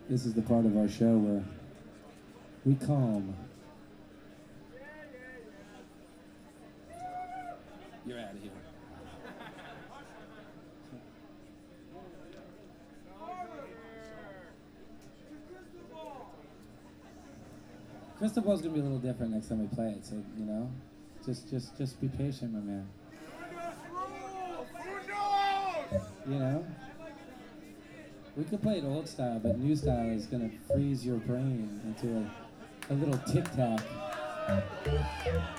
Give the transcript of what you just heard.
This is the part of our show where we calm. You're out of here. Crystal Ball's gonna be a little different next time we play it, so you know, just be patient, my man. You know, we could play it old style, but new style is gonna freeze your brain into a little tic tac.